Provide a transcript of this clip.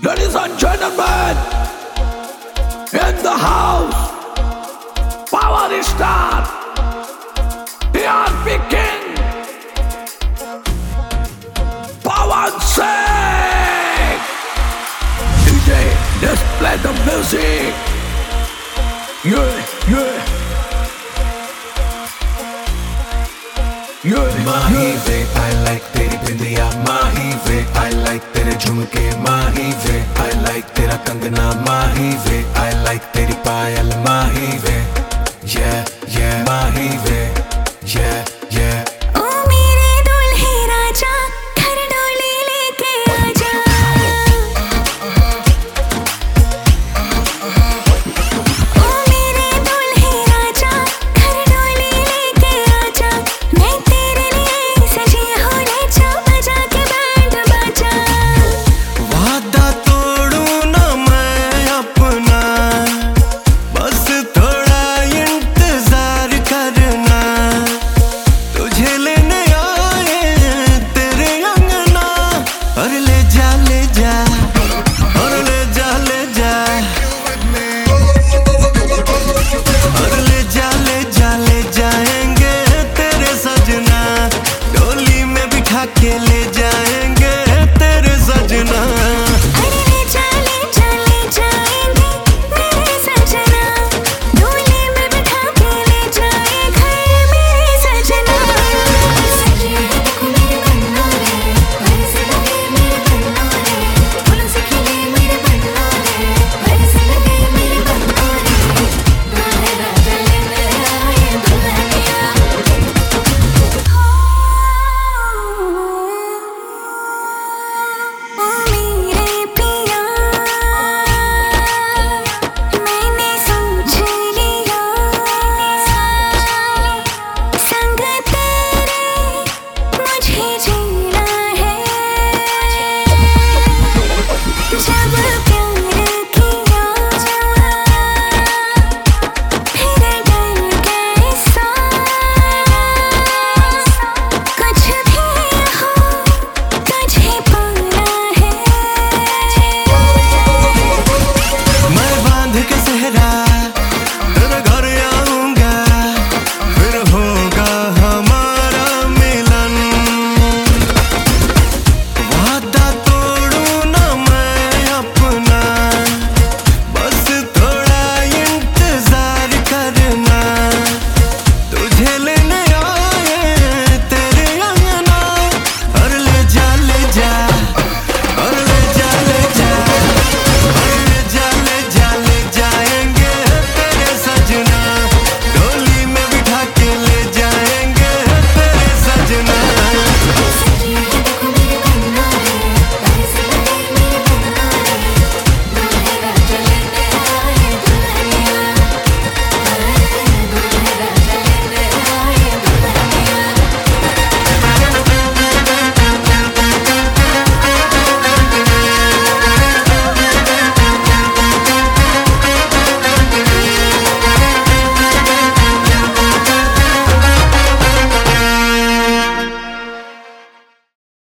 Ladies and gentlemen, in the house, power is start. Here begin. Power sing. DJ, let's play the music. Yeah, yeah. Mahi way I like तेरी बिंदिया माही वे I like तेरे झुमके माही वे I like तेरा कंगना माही वे I like तेरी